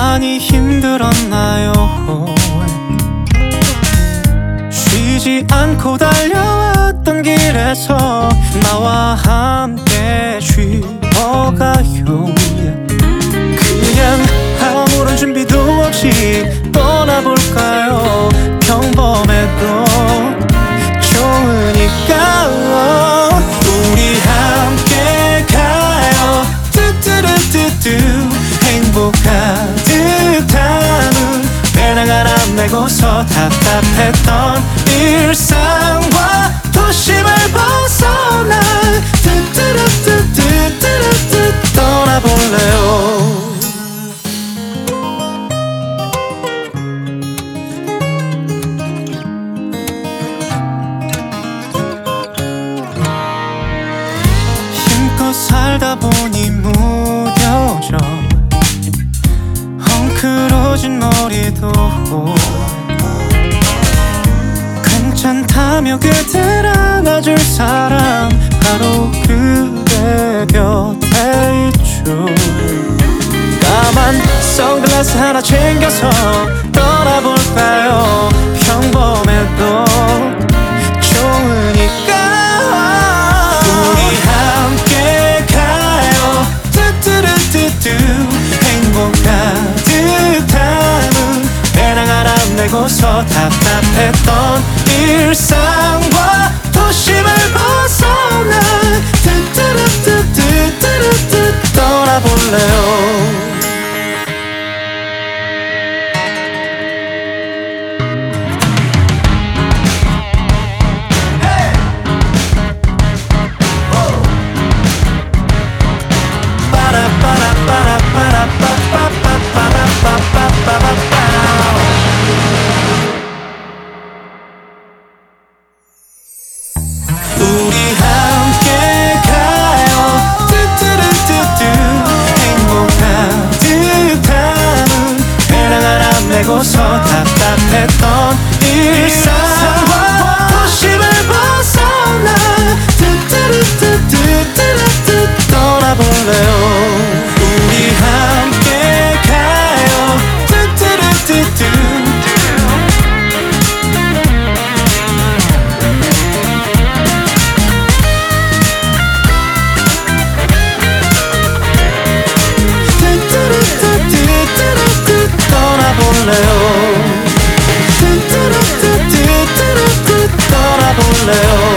많이 힘들었나요? 쉬지 않고 달려왔던 길에서 나와 함께 쉬어가요. 그냥 아무런 준비도 없이 떠나볼까요? 평범해도 좋으니까 우리 함께 가요. 뚜뚜루뚜뚜 행복 가득한 배낭 하나 메고서 답답했던 일상과 도심을 벗어나 뚜뚜루뚜뚜뚜뚜 떠나볼래요. 힘껏 살다 보니 무뎌져 헝클어진 머리도 괜찮다며 그댈 안아줄 사람 바로 그대 곁에 있죠. 까만 선글라스 하나 챙겨서 떠나볼까요? 평범해도 좋으니까 우리 함께 가요. 뚜뚜루뚜뚜 행복 가득한 배낭 하나 메고서 답답했던 일상과 도심을 벗어나 뚜뚜루뚜뚜뚜뚜 떠나볼래요. 우리 함께 가요. 뚜뚜루뚜뚜 행복 가득한 배낭 하나 메고서 답답했던 일상과 도심을 벗어나 뚜뚜루뚜뚜뚜뚜 떠나볼래요. 우리 함께 가요. 뚜뚜루뚜뚜 떠나볼래요. 뚜뚜루뚜뚜뚜뚜 떠나볼래요.